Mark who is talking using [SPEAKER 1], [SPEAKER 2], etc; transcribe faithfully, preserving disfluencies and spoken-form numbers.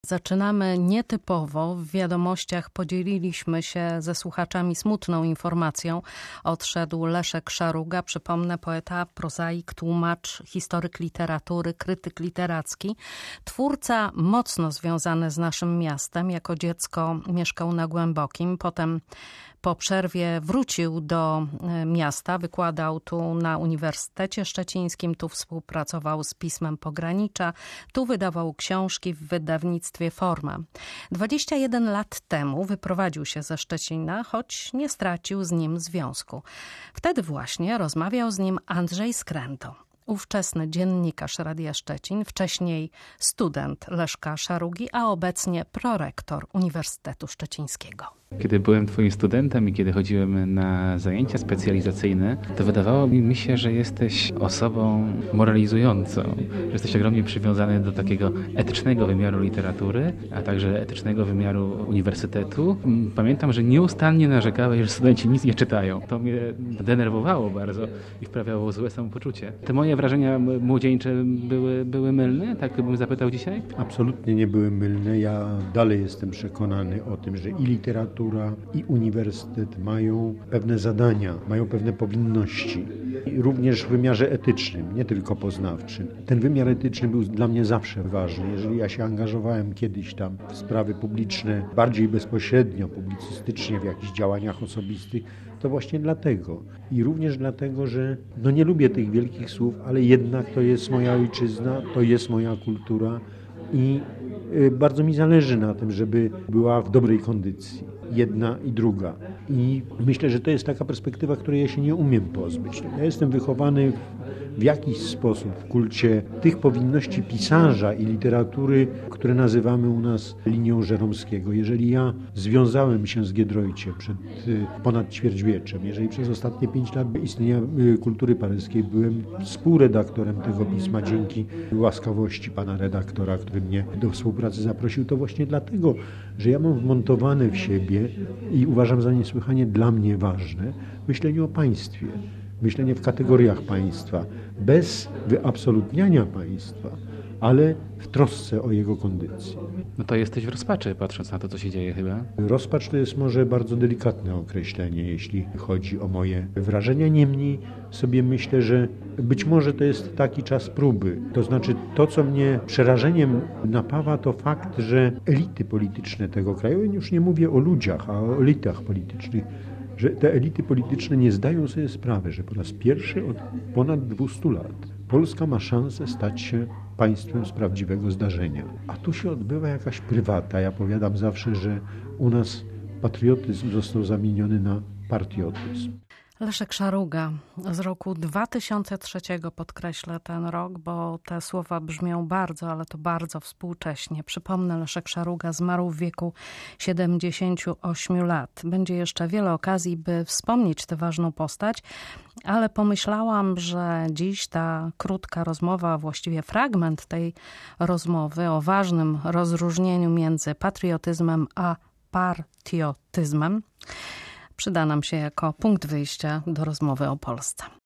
[SPEAKER 1] Zaczynamy nietypowo. W wiadomościach podzieliliśmy się ze słuchaczami smutną informacją. Odszedł Leszek Szaruga, przypomnę, poeta, prozaik, tłumacz, historyk literatury, krytyk literacki. Twórca mocno związany z naszym miastem. Jako dziecko mieszkał na Głębokim, potem po przerwie wrócił do miasta, wykładał tu na Uniwersytecie Szczecińskim, tu współpracował z Pismem Pogranicza, tu wydawał książki w wydawnictwie Forma. dwadzieścia jeden lat temu wyprowadził się ze Szczecina, choć nie stracił z nim związku. Wtedy właśnie rozmawiał z nim Andrzej Skręto, ówczesny dziennikarz Radia Szczecin, wcześniej student Leszka Szarugi, a obecnie prorektor Uniwersytetu Szczecińskiego.
[SPEAKER 2] Kiedy byłem twoim studentem i kiedy chodziłem na zajęcia specjalizacyjne, to wydawało mi się, że jesteś osobą moralizującą, że jesteś ogromnie przywiązany do takiego etycznego wymiaru literatury, a także etycznego wymiaru uniwersytetu. Pamiętam, że nieustannie narzekałeś, że studenci nic nie czytają. To mnie denerwowało bardzo i wprawiało złe samopoczucie. Te moje wrażenia młodzieńcze były, były mylne? Tak bym zapytał dzisiaj?
[SPEAKER 3] Absolutnie nie były mylne. Ja dalej jestem przekonany o tym, że i literatura, i uniwersytet mają pewne zadania, mają pewne powinności. I również w wymiarze etycznym, nie tylko poznawczym. Ten wymiar etyczny był dla mnie zawsze ważny. Jeżeli ja się angażowałem kiedyś tam w sprawy publiczne, bardziej bezpośrednio, publicystycznie, w jakichś działaniach osobistych, to właśnie dlatego. I również dlatego, że no nie lubię tych wielkich słów, ale jednak to jest moja ojczyzna, to jest moja kultura i bardzo mi zależy na tym, żeby była w dobrej kondycji. Jedna i druga. I myślę, że to jest taka perspektywa, której ja się nie umiem pozbyć. Ja jestem wychowany w jakiś sposób w kulcie tych powinności pisarza i literatury, które nazywamy u nas linią Żeromskiego. Jeżeli ja związałem się z Giedroyciem przed ponad ćwierćwieczem, jeżeli przez ostatnie pięć lat istnienia kultury paryskiej byłem współredaktorem tego pisma dzięki łaskawości pana redaktora, który mnie do współpracy zaprosił, to właśnie dlatego, że ja mam wmontowane w siebie i uważam za niesłychanie dla mnie ważne myślenie o państwie, myślenie w kategoriach państwa, bez wyabsolutniania państwa, ale w trosce o jego kondycję.
[SPEAKER 2] No to jesteś w rozpaczy, patrząc na to, co się dzieje chyba.
[SPEAKER 3] Rozpacz to jest może bardzo delikatne określenie, jeśli chodzi o moje wrażenia. Niemniej sobie myślę, że być może to jest taki czas próby. To znaczy to, co mnie przerażeniem napawa, to fakt, że elity polityczne tego kraju, już nie mówię o ludziach, a o elitach politycznych, że te elity polityczne nie zdają sobie sprawy, że po raz pierwszy od ponad dwustu lat Polska ma szansę stać się państwem z prawdziwego zdarzenia. A tu się odbywa jakaś prywata. Ja powiadam zawsze, że u nas patriotyzm został zamieniony na partiotyzm.
[SPEAKER 1] Leszek Szaruga z roku dwa tysiące trzeciego, podkreślę ten rok, bo te słowa brzmią bardzo, ale to bardzo współcześnie. Przypomnę, Leszek Szaruga zmarł w wieku siedemdziesięciu ośmiu lat. Będzie jeszcze wiele okazji, by wspomnieć tę ważną postać, ale pomyślałam, że dziś ta krótka rozmowa, właściwie fragment tej rozmowy o ważnym rozróżnieniu między patriotyzmem a partiotyzmem przyda nam się jako punkt wyjścia do rozmowy o Polsce.